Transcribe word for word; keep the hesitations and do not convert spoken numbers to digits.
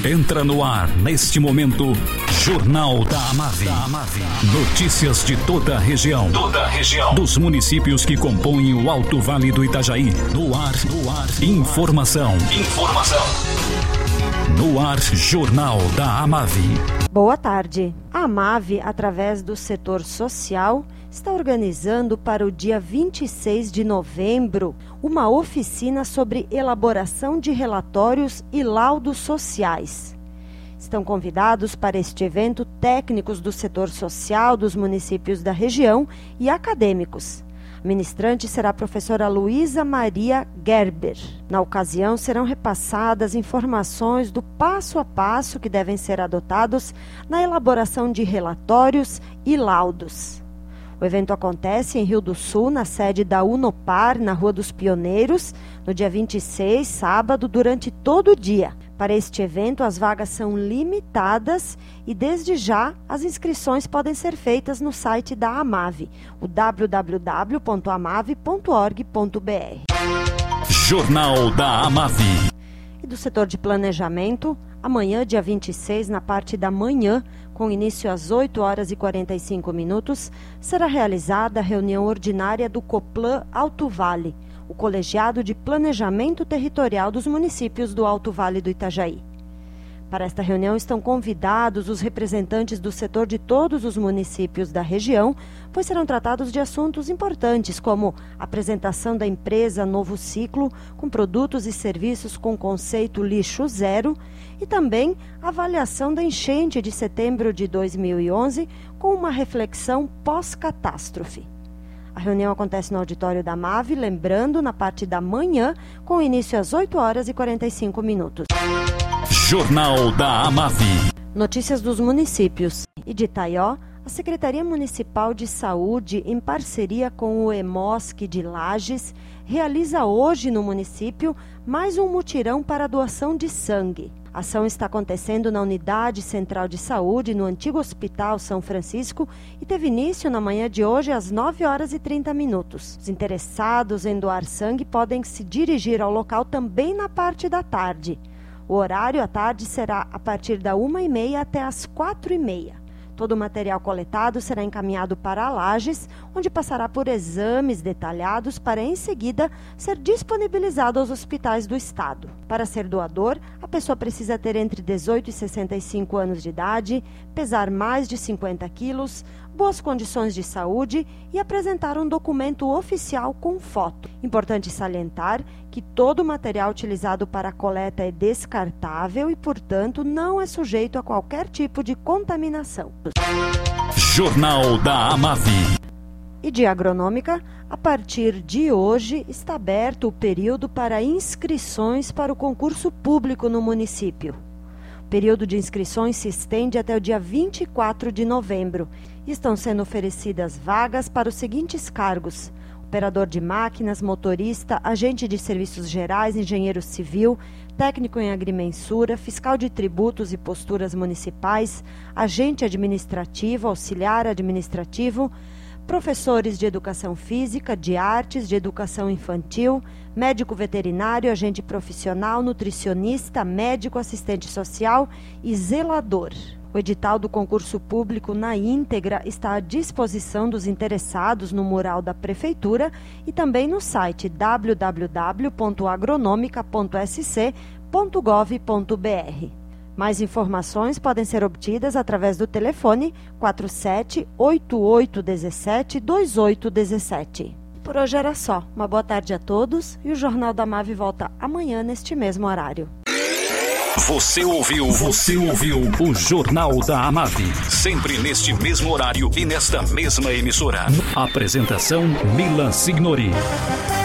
Entra no ar, neste momento, Jornal da Amave. Notícias de toda a região. Toda a região. Dos municípios que compõem o Alto Vale do Itajaí. No ar, no ar. Informação. Informação. No ar, Jornal da Amave. Boa tarde. A Amave, através do setor social, está organizando para o dia vinte e seis de novembro uma oficina sobre elaboração de relatórios e laudos sociais. Estão convidados para este evento técnicos do setor social dos municípios da região e acadêmicos. A ministrante será a professora Luísa Maria Gerber. Na ocasião, serão repassadas informações do passo a passo que devem ser adotados na elaboração de relatórios e laudos. O evento acontece em Rio do Sul, na sede da Unopar, na Rua dos Pioneiros, no dia vinte e seis, sábado, durante todo o dia. Para este evento, as vagas são limitadas e, desde já, as inscrições podem ser feitas no site da Amave, o w w w ponto amave ponto org ponto b r. Jornal da Amave. E do setor de planejamento, amanhã, dia vinte e seis, na parte da manhã, com início às oito horas e quarenta e cinco minutos, será realizada a reunião ordinária do Coplan Alto Vale, o colegiado de planejamento territorial dos municípios do Alto Vale do Itajaí. Para esta reunião estão convidados os representantes do setor de todos os municípios da região, pois serão tratados de assuntos importantes, como a apresentação da empresa Novo Ciclo, com produtos e serviços com conceito lixo zero, e também a avaliação da enchente de setembro de dois mil e onze, com uma reflexão pós-catástrofe. A reunião acontece no auditório da Amave, lembrando, na parte da manhã, com início às oito horas e quarenta e cinco minutos. Jornal da Amave. Notícias dos municípios. E de Itaió, a Secretaria Municipal de Saúde, em parceria com o EMOSC de Lages, realiza hoje no município mais um mutirão para doação de sangue. A ação está acontecendo na Unidade Central de Saúde, no antigo Hospital São Francisco, e teve início na manhã de hoje às nove horas e trinta minutos. Os interessados em doar sangue podem se dirigir ao local também na parte da tarde. O horário à tarde será a partir da uma e meia até as quatro e meia. Todo o material coletado será encaminhado para Lages, onde passará por exames detalhados para, em seguida, ser disponibilizado aos hospitais do estado. Para ser doador, a pessoa precisa ter entre dezoito e sessenta e cinco anos de idade, pesar mais de cinquenta quilos, boas condições de saúde e apresentar um documento oficial com foto. Importante salientar que todo o material utilizado para a coleta é descartável e, portanto, não é sujeito a qualquer tipo de contaminação. Jornal da Amave. E de agronômica, a partir de hoje está aberto o período para inscrições para o concurso público no município. O período de inscrições se estende até o dia vinte e quatro de novembro. Estão sendo oferecidas vagas para os seguintes cargos: operador de máquinas, motorista, agente de serviços gerais, engenheiro civil, técnico em agrimensura, fiscal de tributos e posturas municipais, agente administrativo, auxiliar administrativo, professores de educação física, de artes, de educação infantil, médico veterinário, agente profissional, nutricionista, médico, assistente social e zelador. O edital do concurso público na íntegra está à disposição dos interessados no mural da Prefeitura e também no site w w w ponto agronomica ponto s c ponto gov ponto b r. Mais informações podem ser obtidas através do telefone quatro sete oito oito um sete dois oito um sete. Por hoje era só. Uma boa tarde a todos e o Jornal da Amave volta amanhã neste mesmo horário. Você ouviu, você ouviu o Jornal da Amave. Sempre neste mesmo horário e nesta mesma emissora. Apresentação Milan Signori.